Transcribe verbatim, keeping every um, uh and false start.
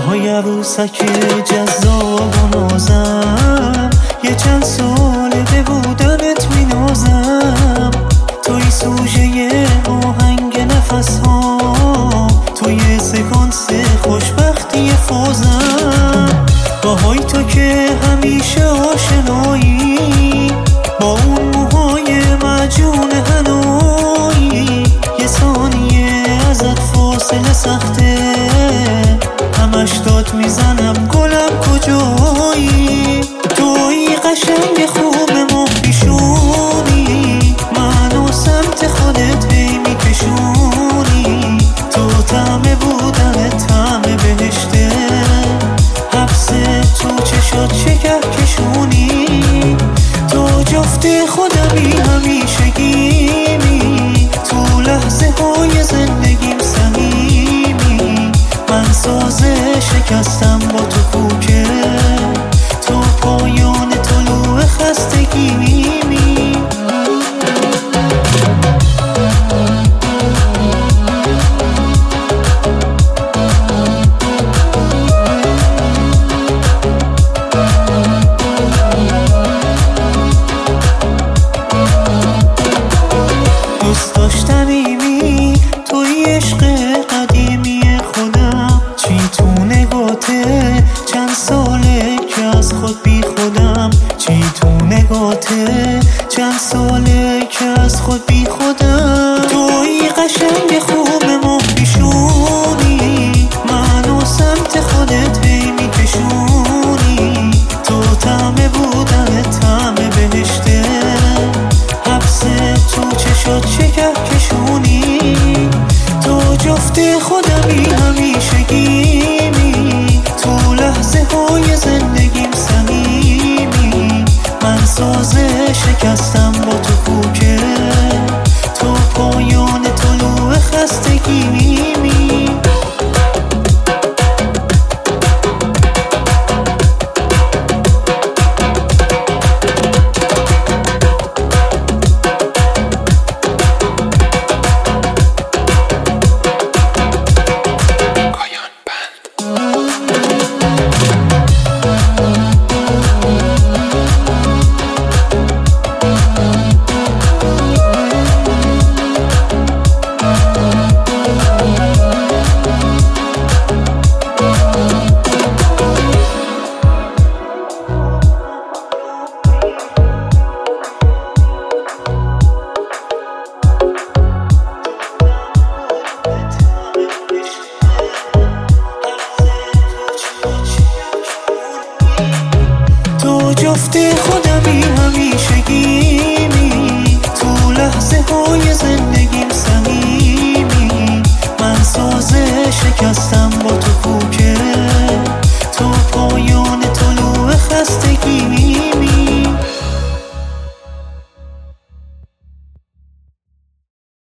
های عروسک جذاب و نازم، یه چند ساله به بودنت می نازم. توی سوژه آهنگ نفس ها، توی سکانس خوشبختی فازم. باهای تو که همیشه آشنایی، با اون موهای معجون هنایی. یه ثانیه ازت فاصله سخته، همش داد میزنم گلم کجایی. توی قشنگ خوب ما پیشونی، منو سمت خودت هی میکشونی. تو طعم بودن طعم بهشته، حبس تو چشات شکر کشونی. تو جفت خودمی همیشگیمی، تو لحظه های زندگیم سهیمی. من سازه شکستم با تو کوکه، تو پایان طلوع خستگیمی. دوست داشتنیمی توی عشق قدیمی خودم. چی تو نگاته چند ساله که از خود بی خودم. چی تو نگاته چند ساله که از خود بی خودم. توی قشنگ خوب ما پیشونی، منو سمت خودت هی میکشونی. تو طعم بودن طعم بهشته، حبس تو چشات شکر کشونی. تو جفت خودمی همیشگیمی، تو لحظه های زندگیم سهیمی. من سازه شکستم با تو کوکه، تو پایان طلوع خستگیمی. تو جفت خودمی همیشگیمی، تو لحظه